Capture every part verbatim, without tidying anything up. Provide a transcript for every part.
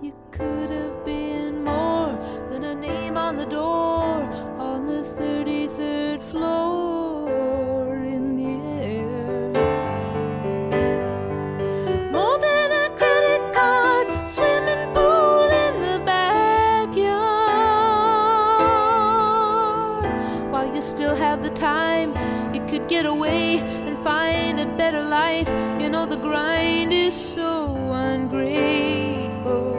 You could have been more than a name on the door on the thirty-third floor in the air. More than a credit card, swimming pool in the backyard. While you still have the time, you could get away and find a better life. You know the grind is so ungrateful.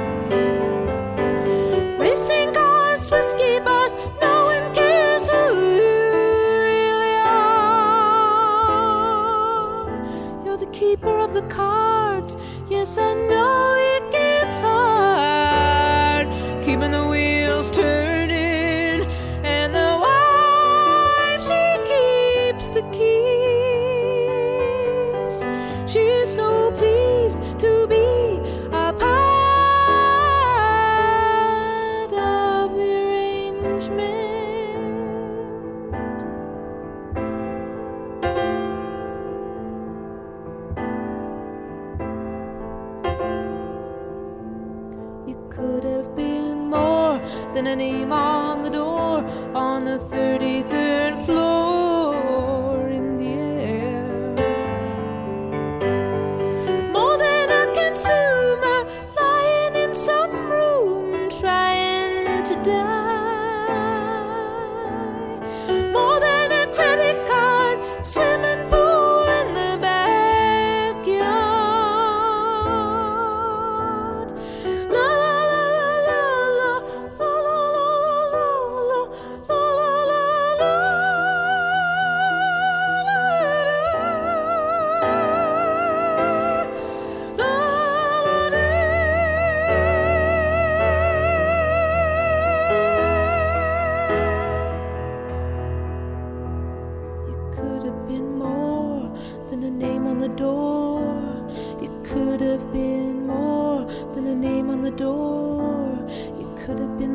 Racing cars, whiskey bars, no one cares who you really are. You're the keeper of the cards. Yes, I know it gets hard, keeping the wheels turning, and the wife, she keeps the keys. She's so pleased to be a part of the arrangement. You could have been more than a name on the door on the thirty-third floor in the air. More than a consumer lying in some room trying to die. More than a credit card, swimming pool in the backyard. La la la la la la la la la la la la la You could have been more than a name on the door. You could have been more than a name on the door. You could have been